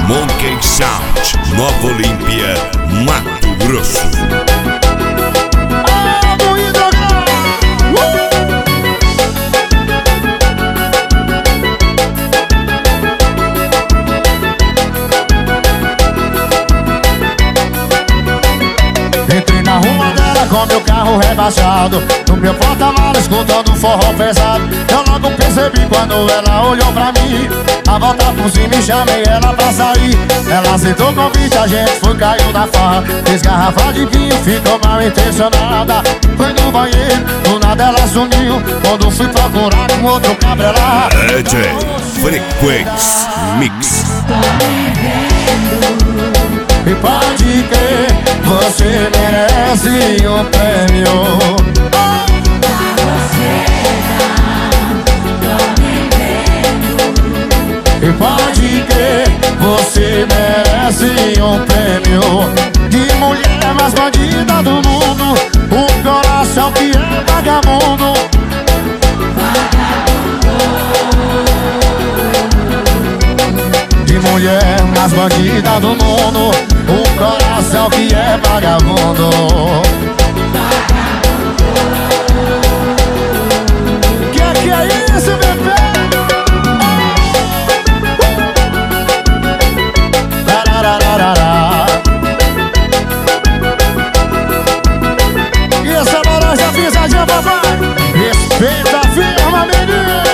Monkey Sound, Nova Olímpia, Mato Grosso. Entrei na rua dela com meu carro rebaixado, no meu porta-malas escutando forró pesado. Eu logo percebi quando ela olhou pra mim. A volta por cima e chamei ela pra sair. Ela aceitou o convite, a gente foi, caiu na farra. Fez garrafa de vinho, ficou mal intencionada. Foi no banheiro, do nada ela sumiu. Quando fui procurar com outro cabra ela DJ Frequência Mix. E pode crer, você merece um prêmio. E pode crer, você merece um prêmio. De mulher mais bandida do mundo, um coração que é vagabundo. De mulher mais bandida do mundo, um coração que é vagabundo. Que é isso, bebê? E essa laranja pisadinha, papai? Respeita a firma, menino.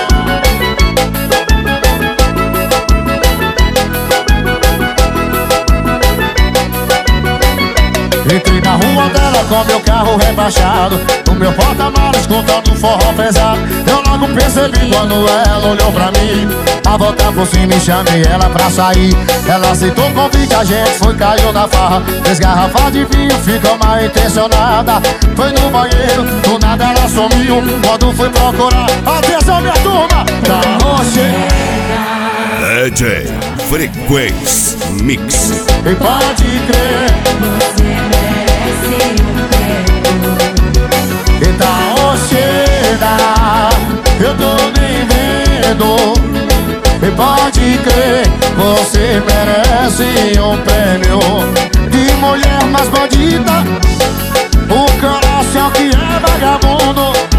Entrei na rua dela com meu carro rebaixado, no meu porta-malas escutando forró pesado. Eu logo percebi quando ela olhou pra mim. A volta por cima e chamei ela pra sair. Ela aceitou o convite, a gente foi, caiu na farra. Fez garrafa de vinho, ficou mal intencionada. Foi no banheiro, do nada ela sumiu. Quando fui procurar, atenção minha turma, tá roxê. DJ Frequência Mix. E pode crer, e tá roxeda, eu tô nem vendo. E pode crer, você merece um prêmio. De mulher mais bandida, o coração que é vagabundo.